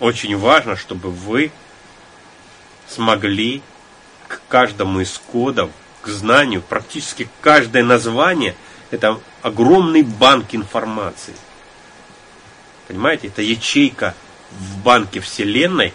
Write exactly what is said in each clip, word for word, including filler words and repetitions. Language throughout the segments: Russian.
очень важно, чтобы вы смогли к каждому из кодов, к знанию, практически каждое название – это огромный банк информации. Понимаете, это ячейка в банке Вселенной.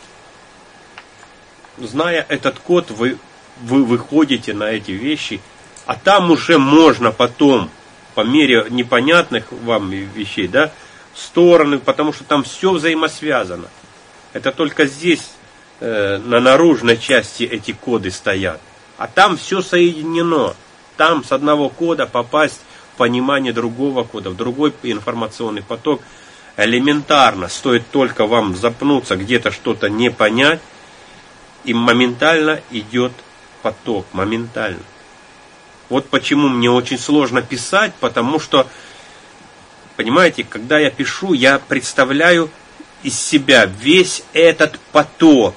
Зная этот код, вы, вы выходите на эти вещи, а там уже можно потом, по мере непонятных вам вещей, да, в стороны, потому что там все взаимосвязано. Это только здесь, э, на наружной части, эти коды стоят. А там все соединено. Там с одного кода попасть в понимание другого кода, в другой информационный поток элементарно. Стоит только вам запнуться, где-то что-то не понять, и моментально идет поток. Моментально. Вот почему мне очень сложно писать, потому что, понимаете, когда я пишу, я представляю из себя весь этот поток.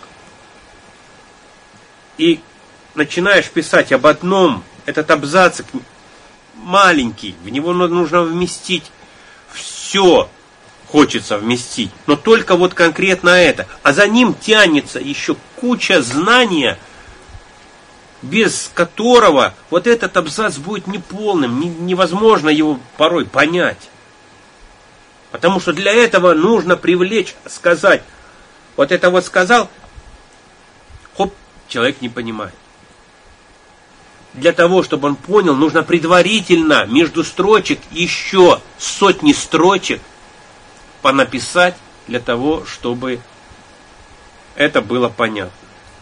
И начинаешь писать об одном, этот абзацик маленький, в него нужно вместить все, хочется вместить, но только вот конкретно это. А за ним тянется еще куча знания, без которого вот этот абзац будет неполным, невозможно его порой понять. Потому что для этого нужно привлечь, сказать. Вот это вот сказал, хоп, человек не понимает. Для того, чтобы он понял, нужно предварительно между строчек еще сотни строчек понаписать для того, чтобы это было понятно.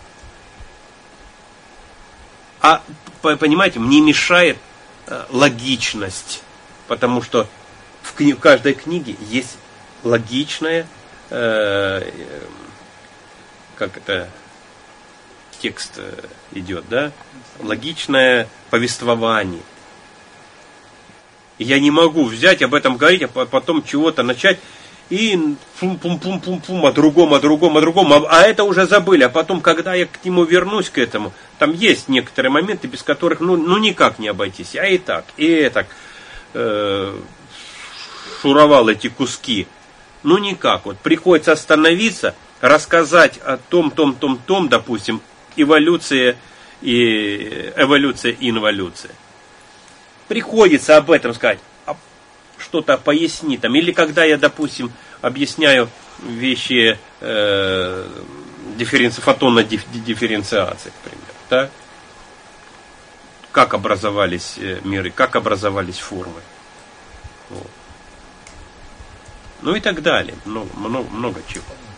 А, понимаете, мне мешает э, логичность, потому что в, кни- в каждой книге есть логичная, э, э, как это, текст э, идет, да, логичное повествование. И я не могу взять, об этом говорить, а потом чего-то начать, и пум-пум-пум-пум-пум, о другом, о другом, о другом, а, а это уже забыли. А потом, когда я к нему вернусь, к этому, там есть некоторые моменты, без которых ну, ну никак не обойтись. А и так, и так э, шуровал эти куски. Ну никак. Вот приходится остановиться, рассказать о том, том, том, том, допустим, эволюция и эволюция и инволюция. Приходится об этом сказать. Что-то поясни там. Или когда я, допустим, объясняю вещи э, дифференци... фотонной диф... дифференциации, к примеру. Да? Как образовались миры, как образовались формы. Вот. Ну и так далее. Много, много, много чего.